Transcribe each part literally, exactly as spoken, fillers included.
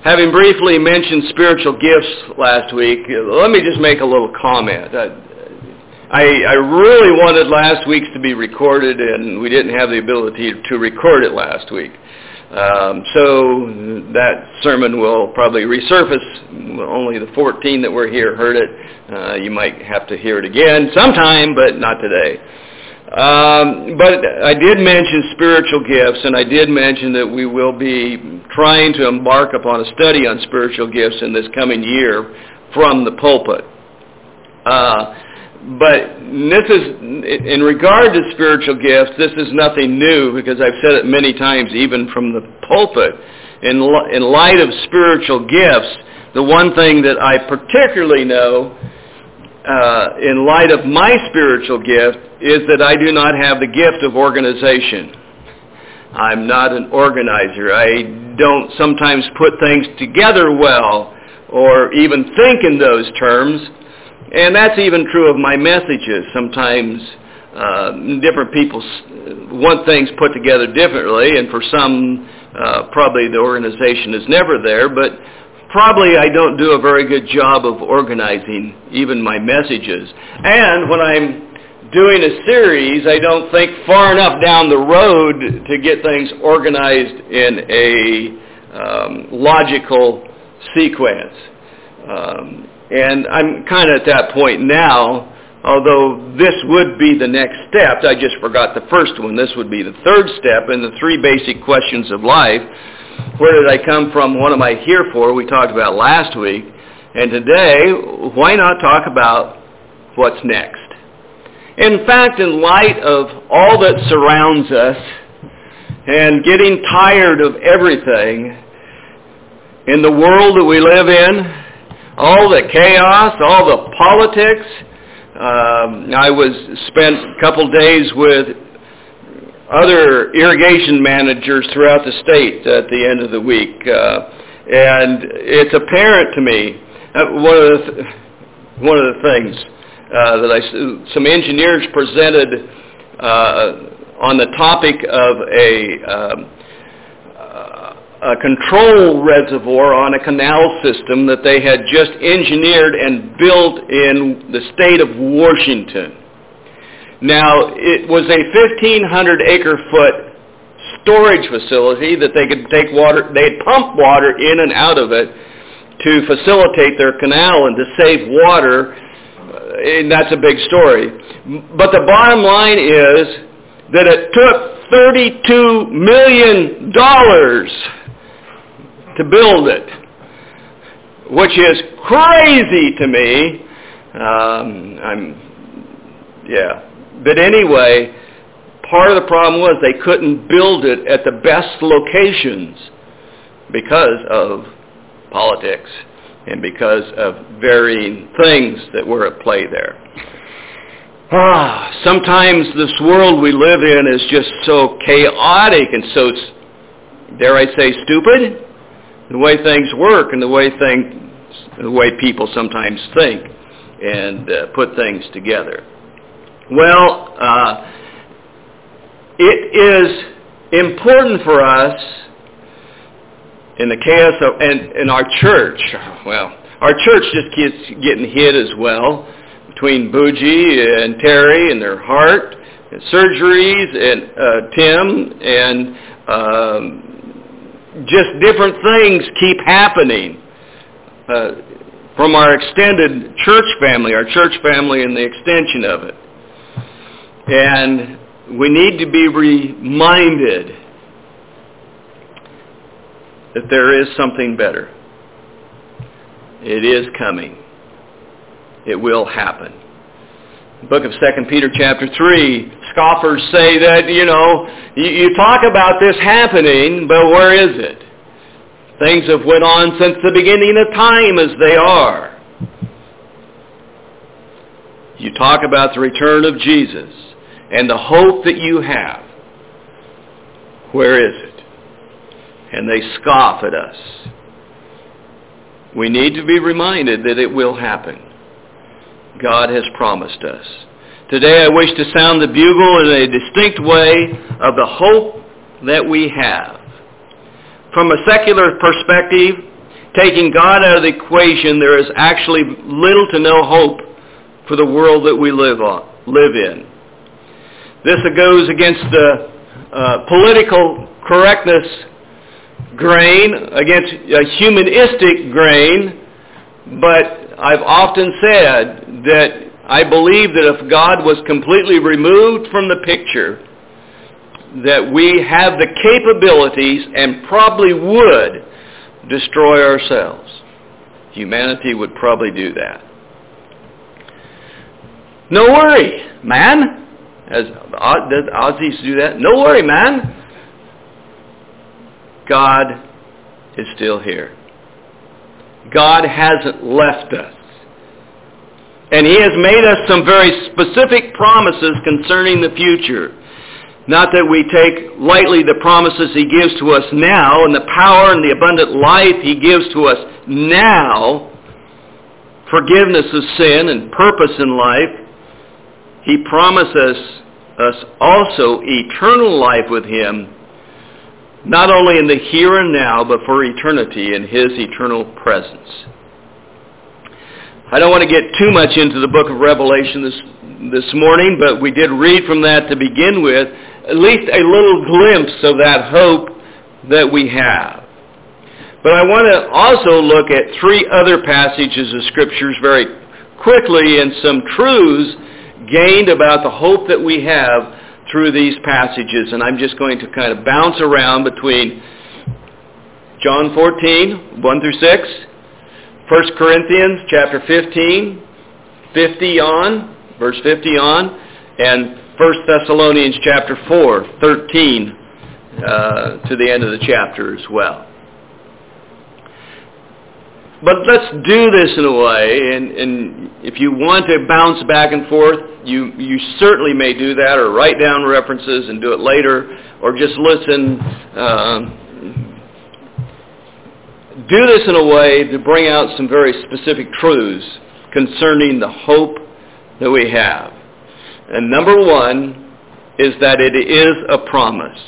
having briefly mentioned spiritual gifts last week, let me just make a little comment. I, I, I really wanted last week's to be recorded, and we didn't have the ability to record it last week. Um, so that sermon will probably resurface. Only the fourteen that were here heard it. Uh, you might have to hear it again sometime, but not today. Um, but I did mention spiritual gifts, and I did mention that we will be trying to embark upon a study on spiritual gifts in this coming year from the pulpit. Uh, but this is, in regard to spiritual gifts, this is nothing new, because I've said it many times, even from the pulpit. In, in light of spiritual gifts, the one thing that I particularly know Uh, in light of my spiritual gift, is that I do not have the gift of organization. I'm not an organizer. I don't sometimes put things together well, or even think in those terms. And that's even true of my messages. Sometimes uh, different people want things put together differently, and for some, uh, probably the organization is never there, but probably I don't do a very good job of organizing even my messages. And when I'm doing a series, I don't think far enough down the road to get things organized in a um, logical sequence. Um, and I'm kind of at that point now, although this would be the next step. I just forgot the first one. This would be the third step in the three basic questions of life. Where did I come from? What am I here for? We talked about last week. And today, why not talk about what's next? In fact, in light of all that surrounds us and getting tired of everything in the world that we live in, all the chaos, all the politics, um, I was spent a couple days with other irrigation managers throughout the state at the end of the week. Uh, and it's apparent to me, uh, one of the, th- one of the things uh, that I, some engineers presented uh, on the topic of a, um, uh, a control reservoir on a canal system that they had just engineered and built in the state of Washington. Now, it was a fifteen hundred acre foot storage facility that they could take water, they'd pump water in and out of it to facilitate their canal and to save water, and that's a big story. But the bottom line is that it took thirty-two million dollars to build it, which is crazy to me. Um, I'm, yeah. But anyway, part of the problem was they couldn't build it at the best locations because of politics and because of varying things that were at play there. Ah, sometimes this world we live in is just so chaotic and so, dare I say, stupid, the way things work and the way things, the way people sometimes think and uh, put things together. Well, uh, it is important for us in the chaos of, and in our church, well, our church just keeps getting hit as well, between Bougie and Terry and their heart, and surgeries, and uh, Tim, and um, just different things keep happening uh, from our extended church family, our church family and the extension of it. And we need to be reminded that there is something better. It is coming. It will happen. The book of Second Peter chapter three, scoffers say that, you know, you, you talk about this happening, but where is it? Things have went on since the beginning of time as they are. You talk about the return of Jesus and the hope that you have. Where is it? And they scoff at us. We need to be reminded that it will happen. God has promised us. Today I wish to sound the bugle in a distinct way of the hope that we have. From a secular perspective, Taking God out of the equation, there is actually little to no hope for the world that we live on, live in. This goes against the uh, political correctness grain, against a humanistic grain, but I've often said that I believe that if God was completely removed from the picture, that we have the capabilities and probably would destroy ourselves. Humanity would probably do that. No worry, man. As does Aussies do that? No worry, man. God is still here. God hasn't left us. And He has made us some very specific promises concerning the future. Not that we take lightly the promises He gives to us now and the power and the abundant life He gives to us now, forgiveness of sin and purpose in life. He promises us also eternal life with Him, not only in the here and now, but for eternity in His eternal presence. I don't want to get too much into the book of Revelation this, this morning, but we did read from that to begin with, at least a little glimpse of that hope that we have. But I want to also look at three other passages of Scriptures very quickly and some truths gained about the hope that we have through these passages. And I'm just going to kind of bounce around between John fourteen, one through six, First Corinthians chapter fifteen, fifty on, verse fifty on, and First Thessalonians chapter four, thirteen uh, to the end of the chapter as well. But let's do this in a way, and, and if you want to bounce back and forth, you, you certainly may do that, or write down references and do it later, or just listen. Um, do this in a way to bring out some very specific truths concerning the hope that we have. And number one is that it is a promise.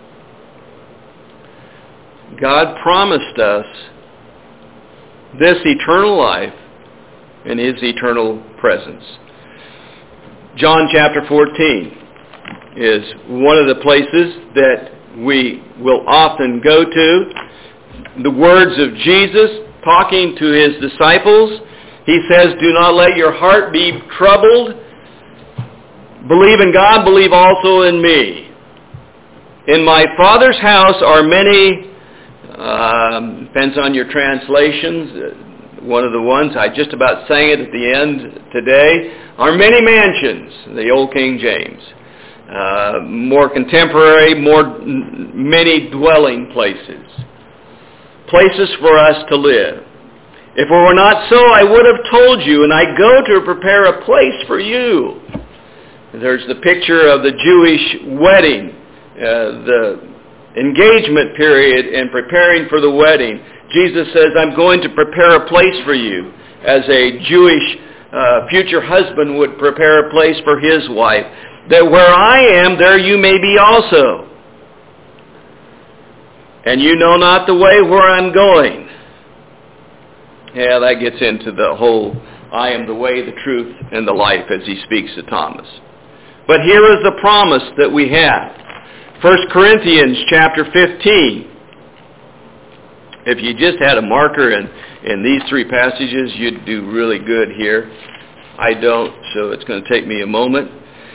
God promised us this eternal life in His eternal presence. John chapter fourteen is one of the places that we will often go to. The words of Jesus talking to His disciples. He says, "Do not let your heart be troubled. Believe in God, believe also in me. In my Father's house are many," um, depends on your translations, one of the ones, I just about sang it at the end today, "are many mansions," the old King James. Uh, more contemporary, more many dwelling places. Places for us to live. "If it were not so, I would have told you, and I go to prepare a place for you." There's the picture of the Jewish wedding, uh, the engagement period and preparing for the wedding. Jesus says, "I'm going to prepare a place for you," as a Jewish uh, future husband would prepare a place for his wife. "That where I am, there you may be also. And you know not the way where I'm going." Yeah, that gets into the whole, "I am the way, the truth, and the life," as He speaks to Thomas. But here is the promise that we have. First Corinthians chapter fifteen. If you just had a marker in, in these three passages, you'd do really good here. I don't, so it's going to take me a moment.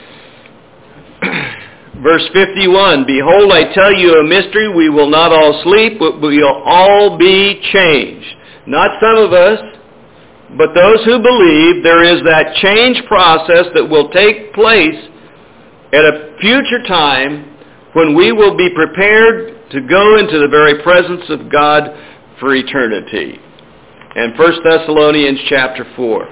Verse fifty-one, "Behold, I tell you a mystery. We will not all sleep, but we will all be changed." Not some of us, but those who believe. There is that change process that will take place at a future time when we will be prepared to go into the very presence of God for eternity. And First Thessalonians chapter four.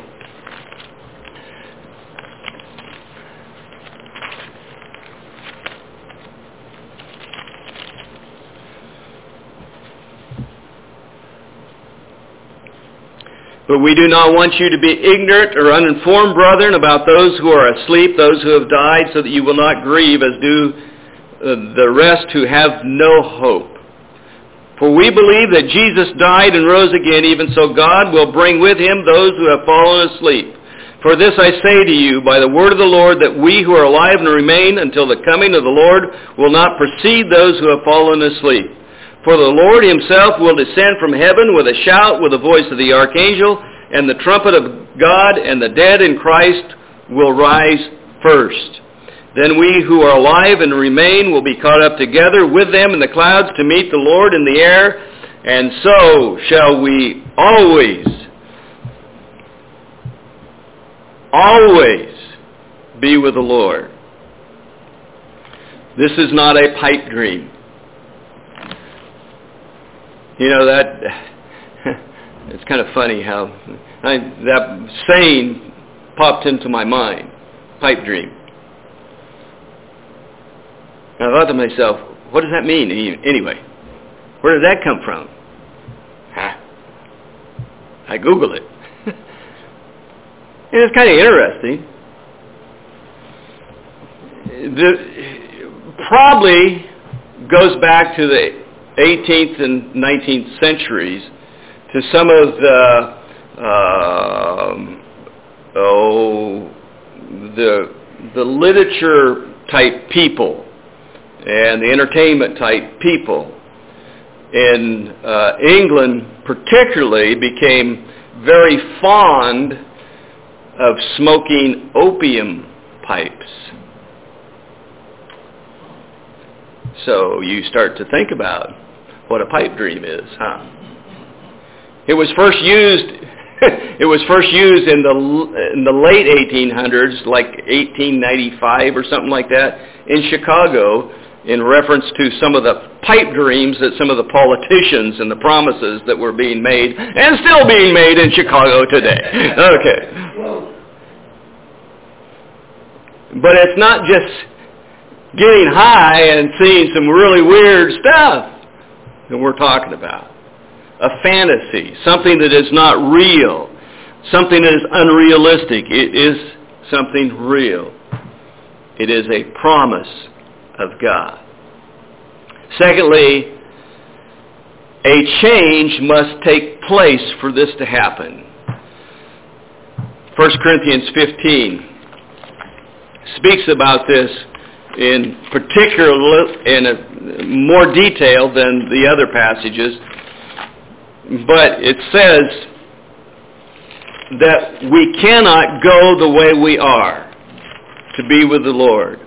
"But we do not want you to be ignorant or uninformed, brethren, about those who are asleep, those who have died, so that you will not grieve as do uh, the rest who have no hope. For we believe that Jesus died and rose again, even so God will bring with him those who have fallen asleep. For this I say to you, by the word of the Lord, that we who are alive and remain until the coming of the Lord will not precede those who have fallen asleep. For the Lord himself will descend from heaven with a shout, with the voice of the archangel, and the trumpet of God, and the dead in Christ will rise first. Then we who are alive and remain will be caught up together with them in the clouds to meet the Lord in the air, and so shall we always, always be with the Lord. This is not a pipe dream. You know, that it's kind of funny how I, that saying popped into my mind, pipe dream. And I thought to myself, what does that mean anyway? Where did that come from? Huh. I Googled it. And it's kind of interesting. The, probably goes back to the eighteenth and nineteenth centuries to some of the um, oh the the literature type people and the entertainment type people in uh, England particularly became very fond of smoking opium pipes. So you start to think about what a pipe dream is, huh? It was first used it was first used in the in the late eighteen hundreds, like eighteen ninety-five or something like that, in Chicago, in reference to some of the pipe dreams that some of the politicians and the promises that were being made and still being made in Chicago today. Okay. But it's not just getting high and seeing some really weird stuff that we're talking about. A fantasy, something that is not real, something that is unrealistic. It is something real. It is a promise of God. Secondly, a change must take place for this to happen. First Corinthians fifteen speaks about this in particular, in a more detail than the other passages, but it says that we cannot go the way we are to be with the Lord.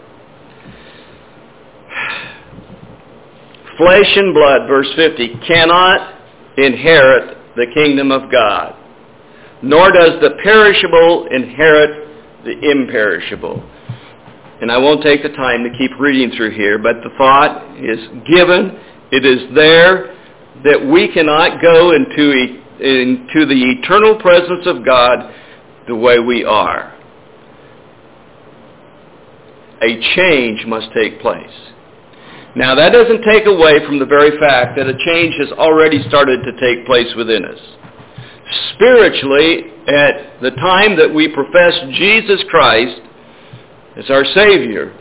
Flesh and blood, verse fifty, cannot inherit the kingdom of God, nor does the perishable inherit the imperishable. And I won't take the time to keep reading through here, but the thought is given, it is there, that we cannot go into, into the eternal presence of God the way we are. A change must take place. Now, that doesn't take away from the very fact that a change has already started to take place within us. Spiritually, at the time that we profess Jesus Christ as our Savior,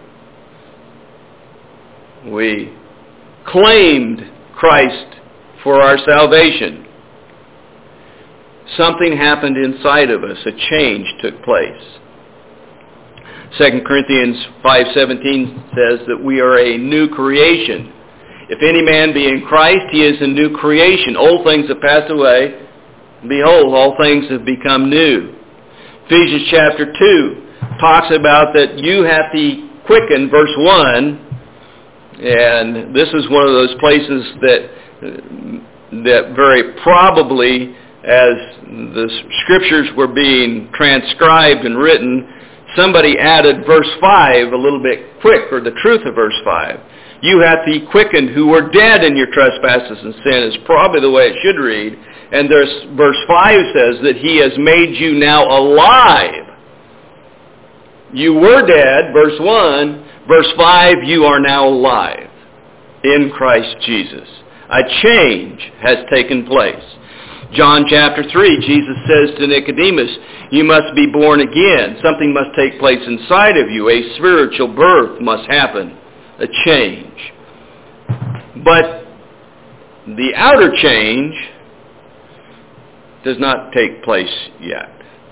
we claimed Christ for our salvation. Something happened inside of us. A change took place. Second Corinthians five seventeen says that we are a new creation. If any man be in Christ, he is a new creation. Old things have passed away. Behold, all things have become new. Ephesians chapter two talks about that you have to quicken, verse one, and this is one of those places that that very probably, as the scriptures were being transcribed and written, somebody added verse five a little bit quick, or the truth of verse five. You hath he quickened who were dead in your trespasses and sin, is probably the way it should read. And there's verse five says that he has made you now alive. You were dead, verse one. Verse five, you are now alive in Christ Jesus. A change has taken place. John chapter three, Jesus says to Nicodemus, you must be born again. Something must take place inside of you. A spiritual birth must happen. A change. But the outer change does not take place yet.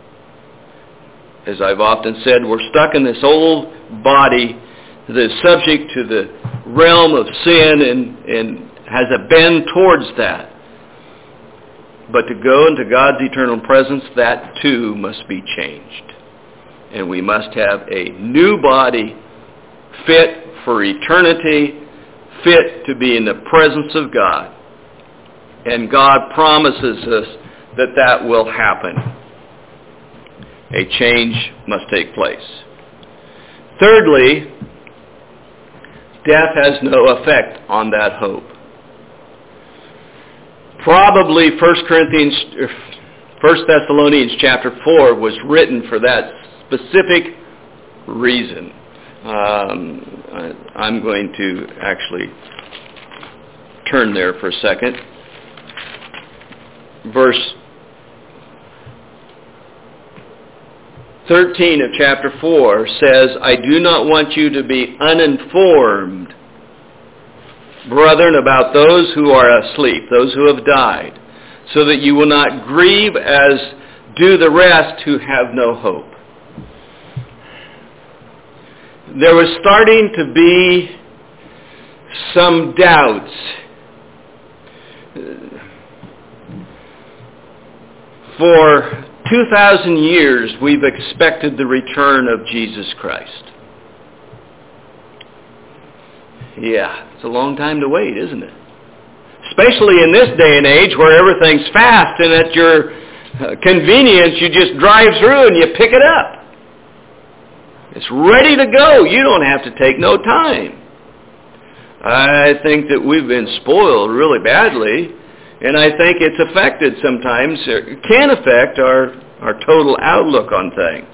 As I've often said, we're stuck in this old body that is subject to the realm of sin and, and has a bend towards that. But to go into God's eternal presence, that too must be changed. And we must have a new body fit for eternity, fit to be in the presence of God. And God promises us that that will happen. A change must take place. Thirdly, death has no effect on that hope. Probably First Corinthians, First Thessalonians chapter four was written for that specific reason. Um, I, I'm going to actually turn there for a second. Verse thirteen of chapter four says, I do not want you to be uninformed, brethren, about those who are asleep, those who have died, so that you will not grieve as do the rest who have no hope. There was starting to be some doubts. For two thousand years, we've expected the return of Jesus Christ. Yeah, it's a long time to wait, isn't it? Especially in this day and age where everything's fast and at your uh, convenience, you just drive through and you pick it up. It's ready to go. You don't have to take no time. I think that we've been spoiled really badly, and I think it's affected sometimes, it can affect our, our total outlook on things.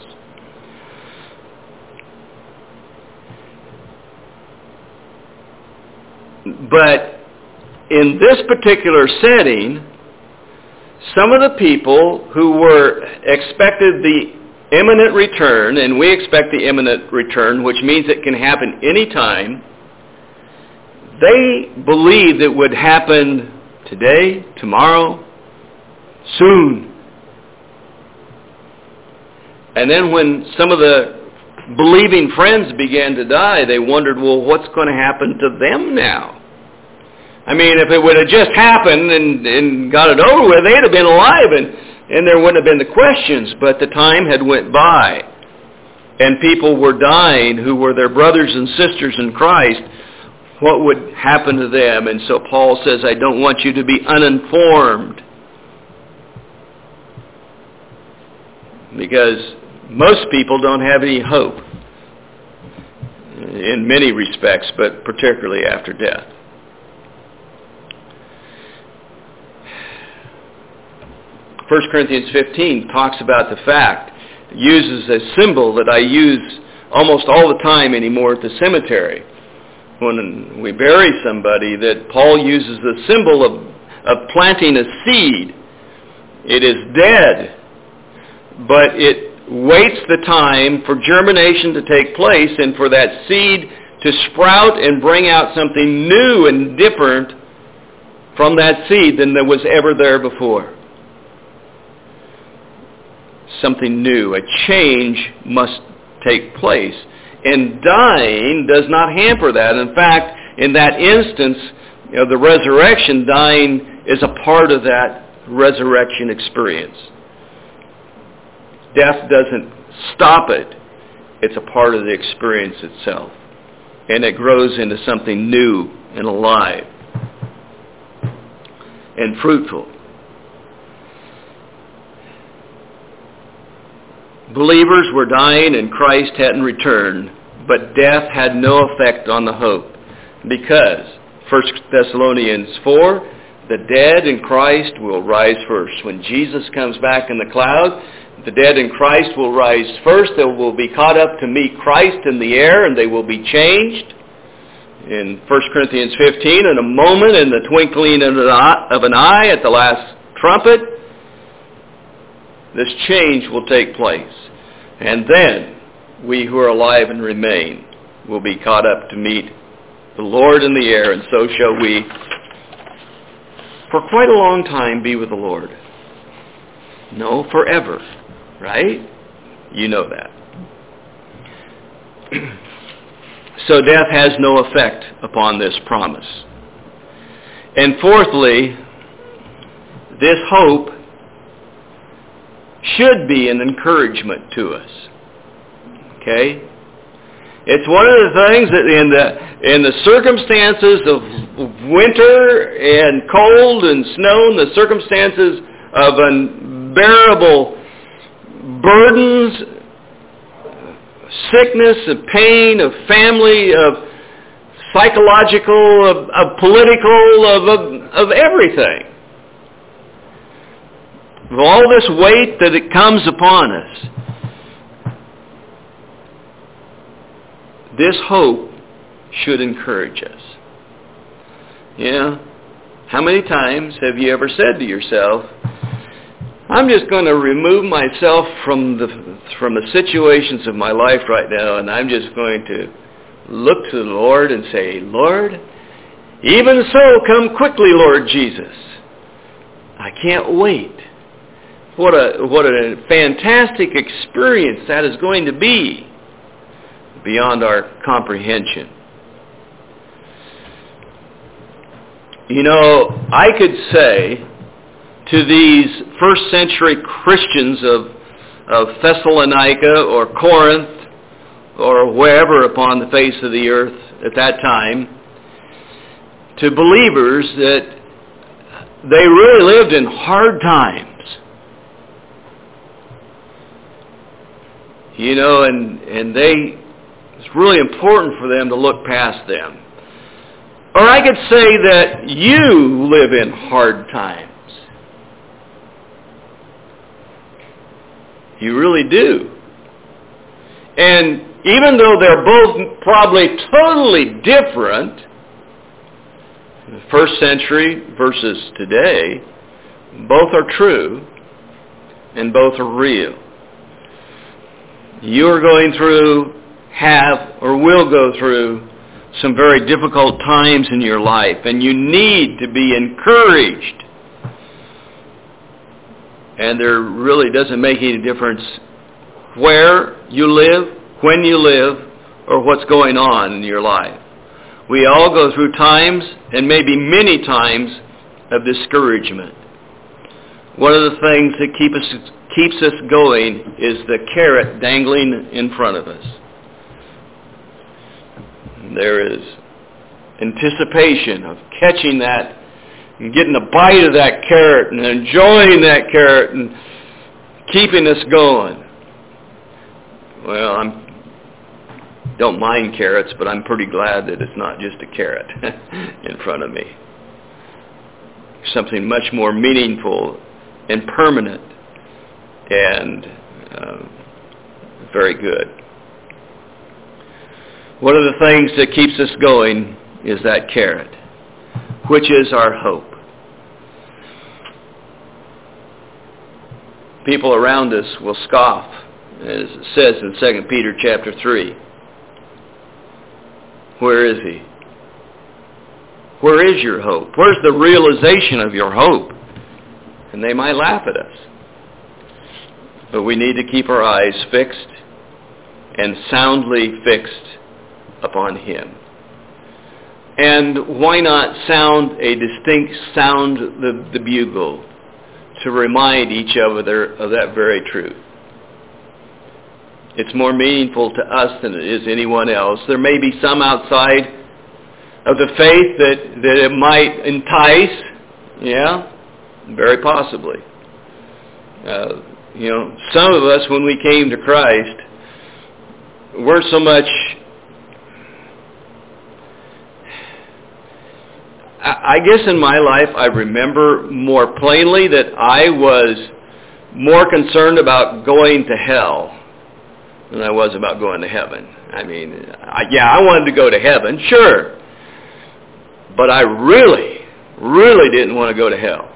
But in this particular setting, some of the people who were expected the imminent return, and we expect the imminent return, which means it can happen any time, they believed it would happen today, tomorrow, soon. And then when some of the believing friends began to die, they wondered, well, what's going to happen to them now? I mean, if it would have just happened and, and got it over with, they'd have been alive and, and there wouldn't have been the questions. But the time had went by and people were dying who were their brothers and sisters in Christ. What would happen to them? And so Paul says, I don't want you to be uninformed. Because most people don't have any hope in many respects, but particularly after death. First Corinthians fifteen talks about the fact, uses a symbol that I use almost all the time anymore at the cemetery. When we bury somebody, that Paul uses the symbol of, of planting a seed. It is dead, but it waits the time for germination to take place and for that seed to sprout and bring out something new and different from that seed than there was ever there before. Something new, a change must take place. And dying does not hamper that. In fact, in that instance, you know, the resurrection, dying is a part of that resurrection experience. Death doesn't stop it. It's a part of the experience itself. And it grows into something new and alive and fruitful. Believers were dying and Christ hadn't returned, but death had no effect on the hope. Because, First Thessalonians four, the dead in Christ will rise first. When Jesus comes back in the cloud, the dead in Christ will rise first. They will be caught up to meet Christ in the air, and they will be changed. In First Corinthians fifteen, in a moment, in the twinkling of an eye at the last trumpet, this change will take place. And then we who are alive and remain will be caught up to meet the Lord in the air, and so shall we for quite a long time be with the Lord. No, forever. Right? You know that. So death has no effect upon this promise. And fourthly, this hope should be an encouragement to us. Okay? It's one of the things that in the in the circumstances of winter and cold and snow, and the circumstances of unbearable burdens, sickness, of pain, of family, of psychological, of, of political, of, of, of everything. Of all this weight that it comes upon us, this hope should encourage us. Yeah? How many times have you ever said to yourself, I'm just going to remove myself from the from the situations of my life right now, and I'm just going to look to the Lord and say, Lord, even so, come quickly, Lord Jesus. I can't wait. What a what a fantastic experience that is going to be, beyond our comprehension. You know, I could say to these first century Christians of, of Thessalonica or Corinth or wherever upon the face of the earth at that time, to believers that they really lived in hard times. You know, and, and they, it's really important for them to look past them. Or I could say that you live in hard times. You really do. And even though they're both probably totally different, the first century versus today, both are true and both are real. You are going through, have, or will go through some very difficult times in your life, and you need to be encouraged. And there really doesn't make any difference where you live, when you live, or what's going on in your life. We all go through times, and maybe many times, of discouragement. One of the things that keep us, keeps us going is the carrot dangling in front of us. There is anticipation of catching that and getting a bite of that carrot and enjoying that carrot and keeping us going. Well, I don't mind carrots, but I'm pretty glad that it's not just a carrot in front of me. Something much more meaningful and permanent and uh, very good. One of the things that keeps us going is that carrot, which is our hope. People around us will scoff, as it says in Second Peter chapter three. Where is he? Where is your hope? Where's the realization of your hope? And they might laugh at us. But we need to keep our eyes fixed and soundly fixed upon him. And why not sound a distinct sound the, the bugle to remind each other of that very truth? It's more meaningful to us than it is anyone else. There may be some outside of the faith that, that it might entice. Yeah, very possibly. Uh, you know, some of us, when we came to Christ, weren't so much... I guess in my life I remember more plainly that I was more concerned about going to hell than I was about going to heaven. I mean, I, yeah, I wanted to go to heaven, sure. But I really, really didn't want to go to hell.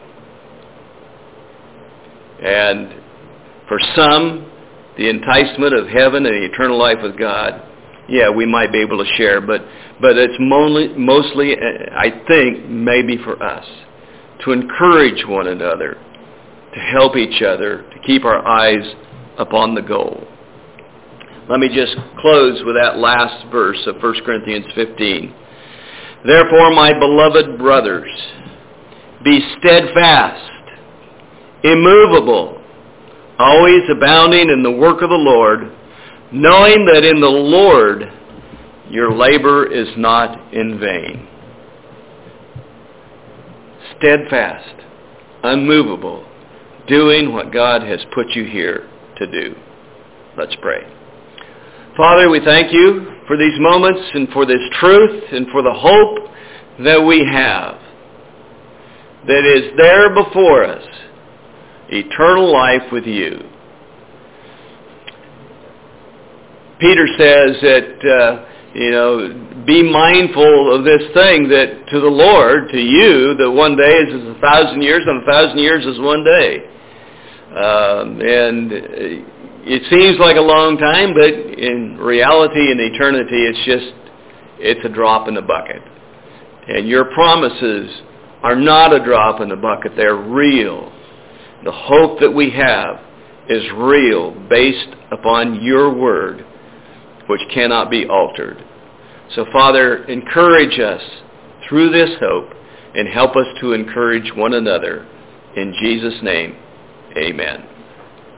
And for some, the enticement of heaven and the eternal life with God, yeah, we might be able to share, but but it's mostly, mostly, I think, maybe for us, to encourage one another, to help each other, to keep our eyes upon the goal. Let me just close with that last verse of First Corinthians fifteen. Therefore, my beloved brothers, be steadfast, immovable, always abounding in the work of the Lord, knowing that in the Lord your labor is not in vain. Steadfast, unmovable, doing what God has put you here to do. Let's pray. Father, we thank you for these moments and for this truth and for the hope that we have that is there before us, eternal life with you. Peter says that, uh, you know, be mindful of this thing, that to the Lord, to you, that one day is as a thousand years, and a thousand years is one day. Um, and it seems like a long time, but in reality and eternity, it's just, it's a drop in the bucket. And your promises are not a drop in the bucket. They're real. The hope that we have is real, based upon your word, which cannot be altered. So, Father, encourage us through this hope and help us to encourage one another. In Jesus' name, amen.